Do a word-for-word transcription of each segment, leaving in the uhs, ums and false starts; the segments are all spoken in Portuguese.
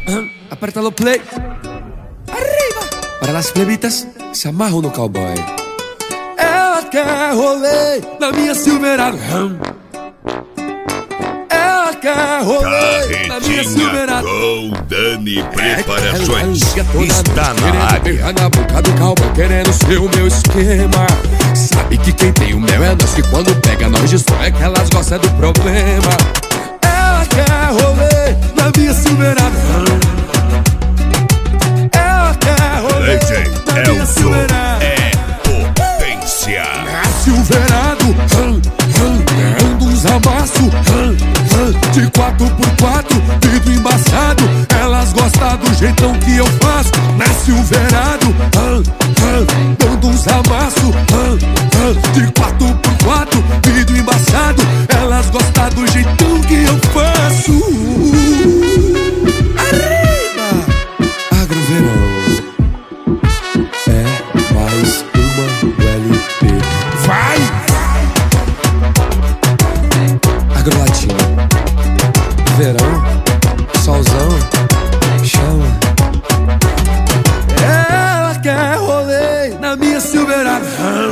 Aperta no play. Arriba! Para las plebitas que se amarram no cowboy. Ela quer rolê na minha Silverado. Ela quer rolê na minha Silverado. Com Dani Preparações. Está na área. Beijar na boca do cowboy, querendo ser o meu esquema. Sabe que quem tem o mel é nós, que quando pega nós destrói, é que elas gostam do problema. Ela quer rolê na minha Silverado. Ela quer rolê na minha Silverado. É potência. Na Silverado, hum, hum, dando uns amassos, hum, hum, de quatro por quatro, vidro embaçado. Elas gostam do jeitão que eu faço. Na Silverado, hum, hum, dando uns amassos, hum, hum, de quatro por quatro, vidro embaçado. Elas gostam do jeitão que eu faço. Arriba! Agroverão é mais uma L P. Vai! Agrolatino. Verão, solzão, chama. Ela quer rolê na minha Silverado.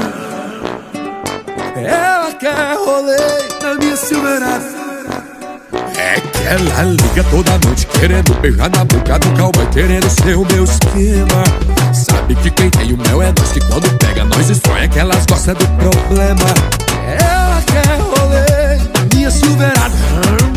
Ela quer rolê na minha Silverado. É que ela liga toda noite querendo beijar na boca do cowboy, querendo ser o meu esquema. Sabe que quem tem o mel é nós, que quando pega nós destrói, é que elas gostam do problema. Ela quer rolê na minha Silverado.